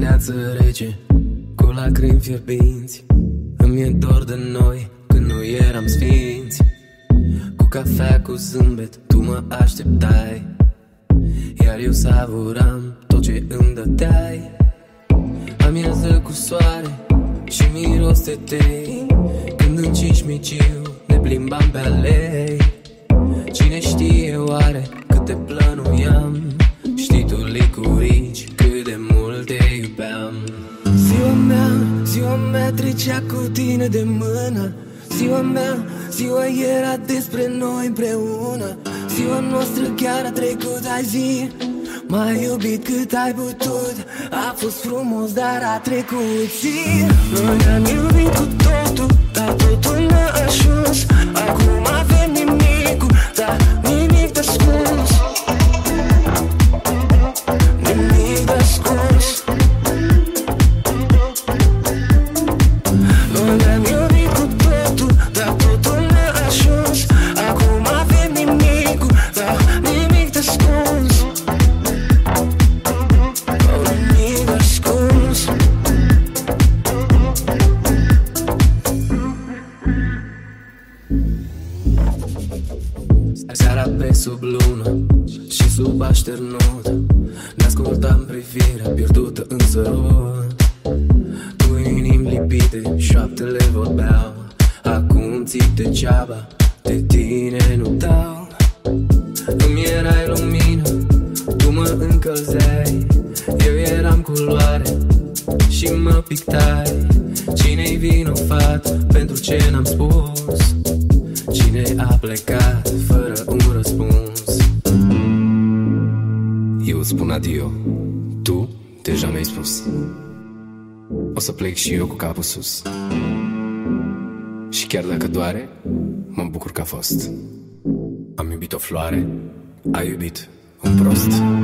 dimineață rece, cu lacrimi fierbinți. Îmi e dor de noi când nu eram sfinți. Cu cafea, cu zâmbet, tu mă așteptai, iar eu savuram tot ce îmi dădeai. Amiază cu soare și miros de tei, când în Cismiciu ne plimbam pe alei. Cine știe oare câte plănuiam, știi tu, licurici, cât de mult te iubeam. Ziua mea trecea cu tine de mână. Ziua era despre noi împreună. Ziua noastră chiar a trecut, ai zi. M-ai iubit cât ai putut. A fost frumos, dar a trecut. Noi ne-am iubit cu totul, dar totul n-a ajuns. Acum avem nimicul, dar nimic de ascuns. Nimic de ascuns. Noi ne-am iubit cu totul, dar totul n-a ajuns. Acum avem nimicul, dar nimic de ascuns. Nimic de ascuns. Seara pe sub lună și sub așternut ne ascultam privirea pierdută în sărut. Cu inimi lipite, șoaptele vorbeau. Acum țip degeaba, de tine nu dau. Îmi erai lumină, tu mă încălzeai. Eu eram culoare și mă pictai. Cine-i vinovat pentru ce n-am spus? Cine a plecat fără un răspuns? Eu îți spun adio, tu deja mi-ai spus. O să plec și eu cu capul sus. Și chiar dacă doare, mă bucur că a fost. Am iubit o floare, ai iubit un prost.